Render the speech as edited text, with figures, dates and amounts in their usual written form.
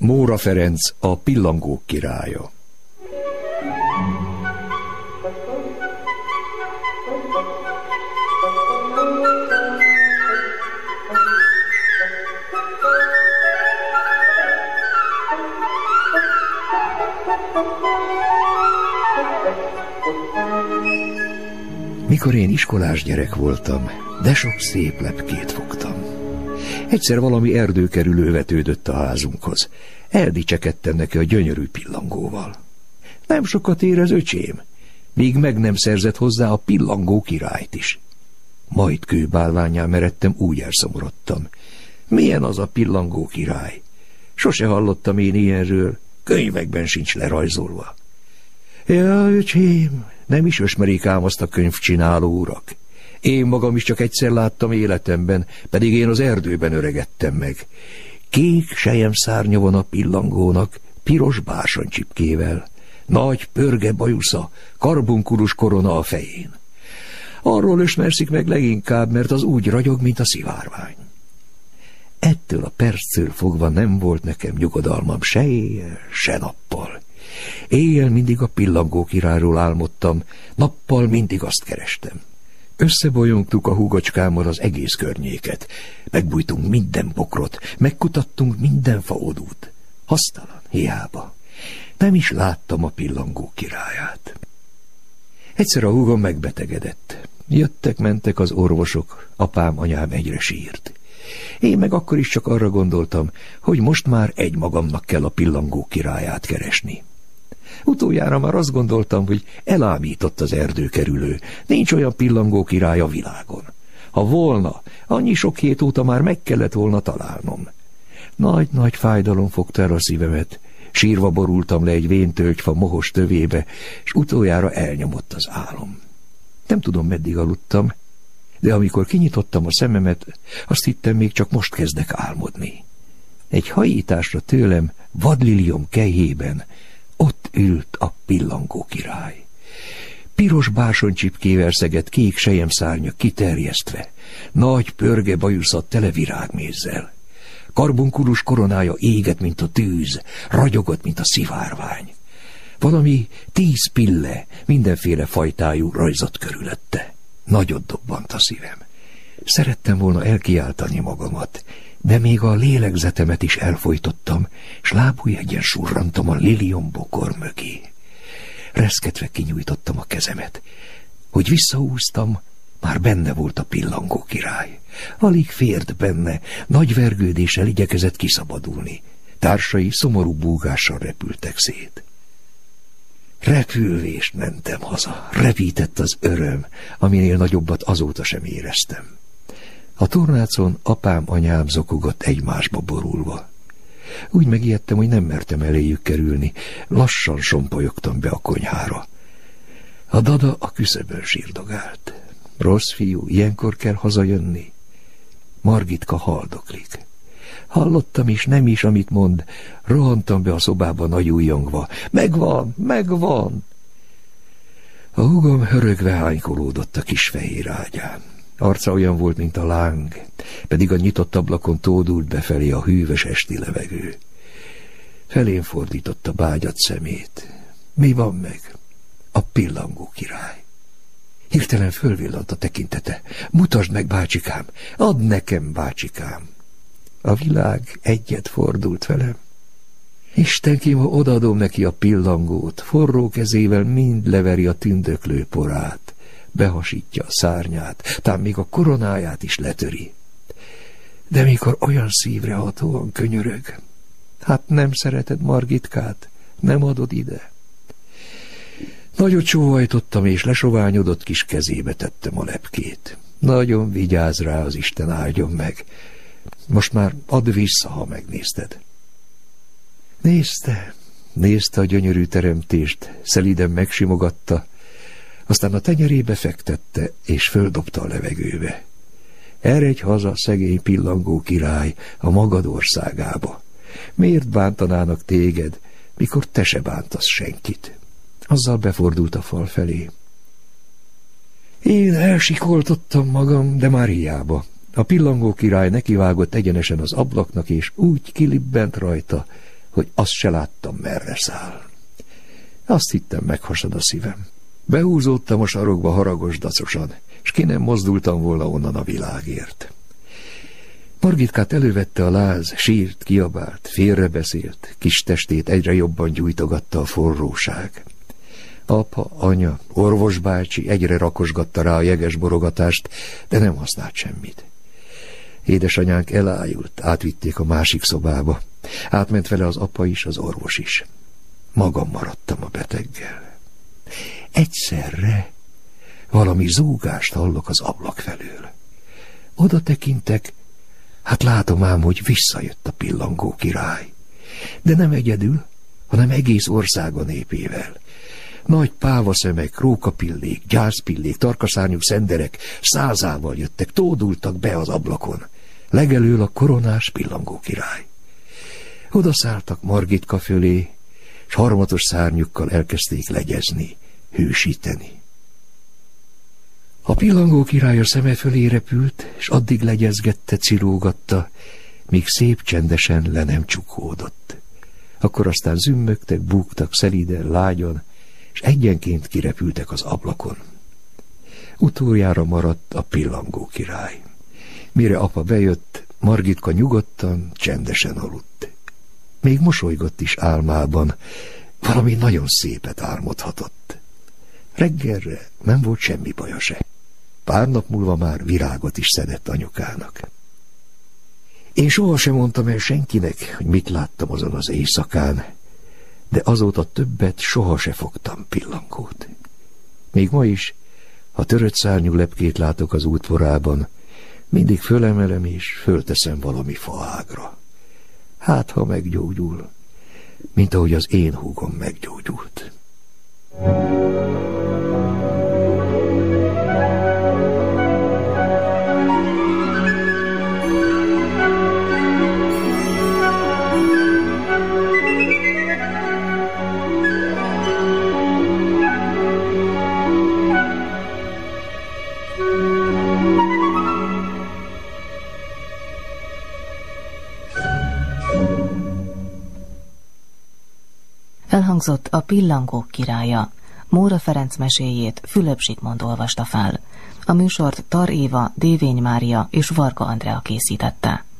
Móra Ferenc, a pillangók királya. Mikor én iskolás gyerek voltam, de sok szép lepkét fogtam. Egyszer valami erdőkerülő vetődött a házunkhoz. Eldicsekedtem neki a gyönyörű pillangóval. Nem sokat ér az öcsém, míg meg nem szerzett hozzá a pillangó királyt is. Majd kőbálvánnyá meredtem, úgy elszomorodtam. Milyen az a pillangó király? Sose hallottam én ilyenről, könyvekben sincs lerajzolva. Ja, öcsém, nem is ismerik ám azt a könyvcsináló urak. Én magam is csak egyszer láttam életemben, pedig én az erdőben öregedtem meg. Kék selyemszárnya van a pillangónak, piros bársonycsipkével, nagy pörge bajusza, karbunkulus korona a fején. Arról ismerszik meg leginkább, mert az úgy ragyog, mint a szivárvány. Ettől a perctől fogva nem volt nekem nyugodalmam se éjjel, se nappal. Éjjel mindig a pillangó királyról álmodtam, nappal mindig azt kerestem. Összebolyongtuk a húgocskámmal az egész környéket. Megbújtunk minden bokrot, megkutattunk minden faodút. Hasztalan, hiába. Nem is láttam a pillangó királyát. Egyszer a húgom megbetegedett. Jöttek-mentek az orvosok, apám, anyám egyre sírt. Én meg akkor is csak arra gondoltam, hogy most már egymagamnak kell a pillangó királyát keresni. Utoljára már azt gondoltam, hogy elámított az erdőkerülő, nincs olyan pillangó király a világon. Ha volna, annyi sok hét óta már meg kellett volna találnom. Nagy-nagy fájdalom fogta el a szívemet, sírva borultam le egy véntölgyfa mohos tövébe, és utoljára elnyomott az álom. Nem tudom, meddig aludtam, de amikor kinyitottam a szememet, azt hittem, még csak most kezdek álmodni. Egy hajításra tőlem, vadliliom kelyhében, ott ült a pillangó király. Piros bársonycsipkével szegett kék selyemszárnya kiterjesztve, nagy pörge bajusza tele virágmézzel. Karbunkulus koronája égett, mint a tűz, ragyogott, mint a szivárvány. Valami 10 pille, mindenféle fajtájú rajzott körülötte. Nagyot dobbant a szívem. Szerettem volna elkiáltani magamat, de még a lélegzetemet is elfojtottam, s lábujjegyen surrantam a liliombokor mögé. Reszketve kinyújtottam a kezemet. Hogy visszahúztam, már benne volt a pillangó király. Alig fért benne, nagy vergődéssel igyekezett kiszabadulni. Társai szomorú búgással repültek szét. Repülvést mentem haza, repített az öröm, aminél nagyobbat azóta sem éreztem. A tornácon apám, anyám zokogott egymásba borulva. Úgy megijedtem, hogy nem mertem eléjük kerülni, lassan sompolyogtam be a konyhára. A dada a küszöbön sírdogált. Rossz fiú, ilyenkor kell hazajönni. Margitka haldoklik. Hallottam is, nem is, amit mond. Rohantam be a szobába nagyújjongva. Megvan, megvan! A húgom hörögve hánykolódott a kis fehér ágyán. Arca olyan volt, mint a láng, pedig a nyitott ablakon tódult befelé a hűvös esti levegő. Felén fordította bágyat szemét. Mi van meg? A pillangó király. Hirtelen fölvillant a tekintete. Mutasd meg, bácsikám! Add nekem, bácsikám! A világ egyet fordult velem. Istenkém, ha odaadom neki a pillangót, forró kezével mind leveri a tündöklő porát, behasítja a szárnyát, tám még a koronáját is letöri. De mikor olyan szívre hatóan könyörög, hát nem szereted Margitkát, nem adod ide. Nagyot sóhajtottam, és lesoványodott kis kezébe tettem a lepkét. Nagyon vigyázz rá, az Isten áldjon meg. Most már add vissza, ha megnézted. Nézte a gyönyörű teremtést, szelíden megsimogatta, aztán a tenyerébe fektette, és földobta a levegőbe. Eredj haza, szegény pillangó király, a magad országába. Miért bántanának téged, mikor te se bántasz senkit? Azzal befordult a fal felé. Én elsikoltottam magam, de már hiába. A pillangó király nekivágott egyenesen az ablaknak, és úgy kilibbent rajta, hogy azt se láttam, merre száll. Azt hittem, meghasad a szívem. Behúzódtam a sarokba haragos dacosan, s ki nem mozdultam volna onnan a világért. Margitkát elővette a láz, sírt, kiabált, félrebeszélt, kis testét egyre jobban gyújtogatta a forróság. Apa, anya, orvosbácsi egyre rakosgatta rá a jeges borogatást, de nem használt semmit. Édesanyánk elájult, átvitték a másik szobába. Átment vele az apa is, az orvos is. Magam maradtam a beteggel. Egyszerre valami zúgást hallok az ablak felől. Oda tekintek, hát látom ám, hogy visszajött a Pillangó király. De nem egyedül, hanem egész országa népével. Nagy pávaszemek, rókapillék, gyászpillék, tarkaszárnyú szenderek százával jöttek, tódultak be az ablakon. Legelől a koronás Pillangó király. Odaszálltak Margitka fölé, s harmatos szárnyukkal elkezdték legyezni, hősíteni. A Pillangó király a szeme fölé repült, s addig legyezgette, cirógatta, míg szép csendesen le nem csukódott. Akkor aztán zümmögtek, búgtak szelíden, lágyan, és egyenként kirepültek az ablakon. Utoljára maradt a Pillangó király. Mire apa bejött, Margitka nyugodtan, csendesen aludt. Még mosolygott is álmában, valami nagyon szépet álmodhatott. Reggelre nem volt semmi baja se. Pár nap múlva már virágot is szedett anyukának. Én sohasem mondtam el senkinek, hogy mit láttam azon az éjszakán, de azóta többet soha se fogtam Pillangót. Még ma is, ha törött szárnyú lepkét látok az útvorában, mindig fölemelem és fölteszem valami faágra. Hát, ha meggyógyul, mint ahogy az én húgom meggyógyult. Elhangzott a Pillangók királya. Móra Ferenc meséjét Fülöp Zsigmond olvasta fel. A műsort Tar Éva, Dévény Mária és Varga Andrea készítette.